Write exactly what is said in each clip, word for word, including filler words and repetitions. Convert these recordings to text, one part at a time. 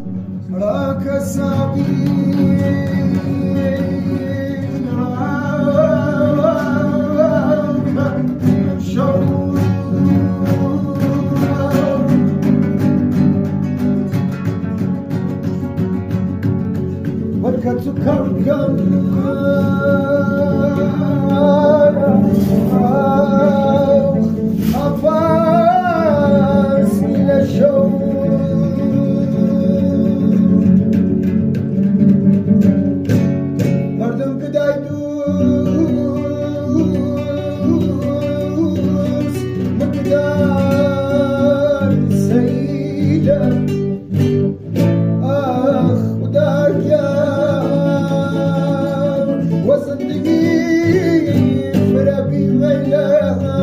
راك سابين راك شوق بركة كركم أفاس إلى الشوق مردم بداي دوس مقدار سيدة آخ خدايا وصدقي فربي غيلها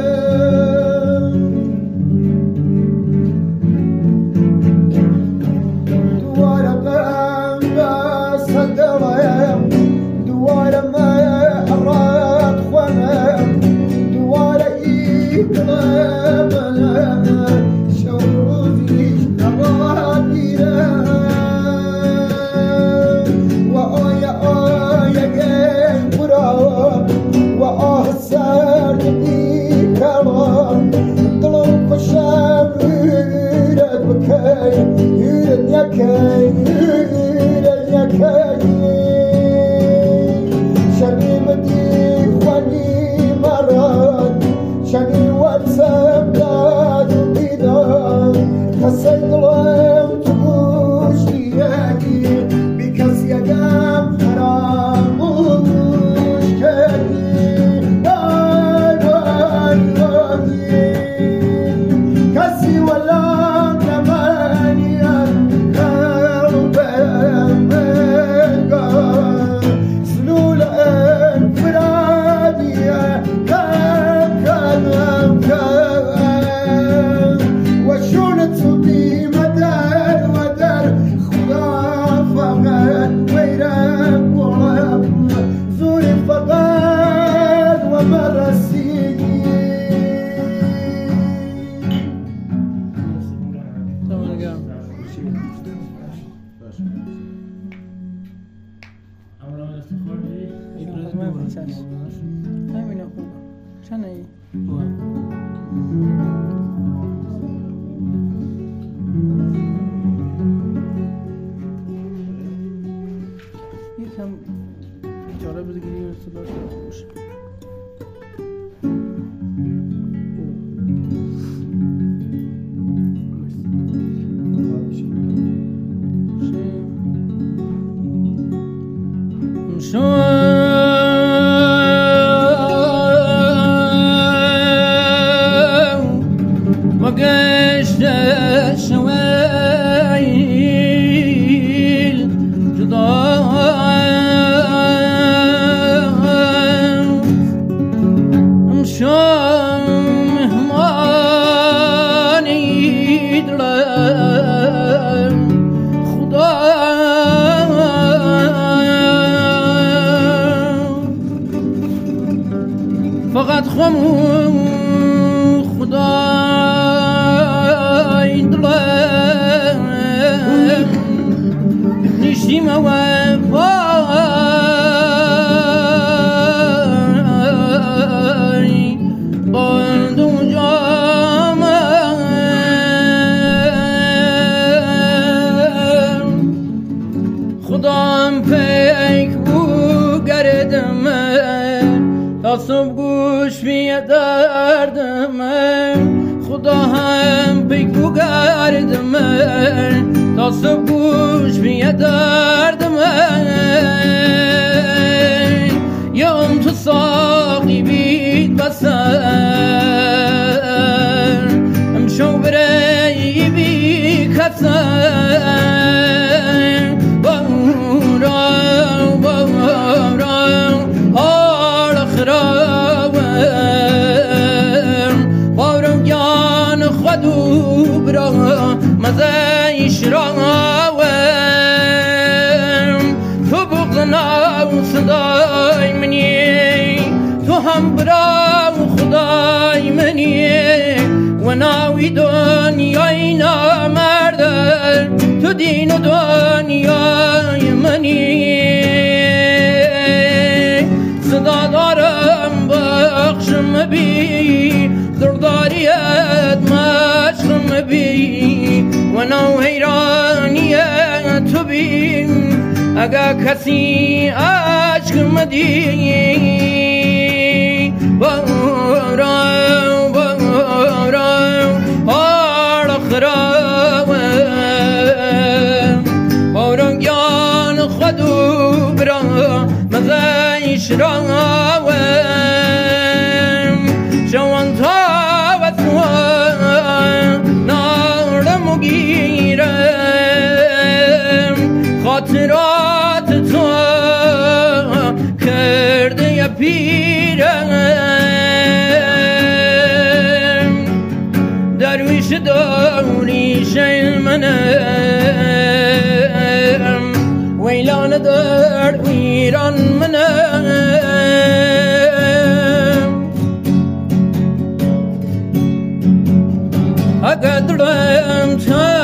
فقط خمو خدای دلم نشیم وفای باندو جام خدام پیک بو گردم تصب گوش بی دردم خدا هم بگو گردم تصب گوش بی دردم یام تو ساقی بید بسر امشو بری بی کسر بارا بارا آل خرابم بارم گان خودو برا مزایش راوم تو بغضنا و صدای منی تو هم برا و خدای منی و ناوی دنیای نامرد تو دین و و حیرانی تو بین اگه کسی عشق مدی بارم بارم هر خرابم بارم گیان خودو برا مزایش راوم جوان تا و تو نارم گیرم خاطرات تو کرده یا پیرم درویش داریش منم ویلان در ویران منم اگه درم تا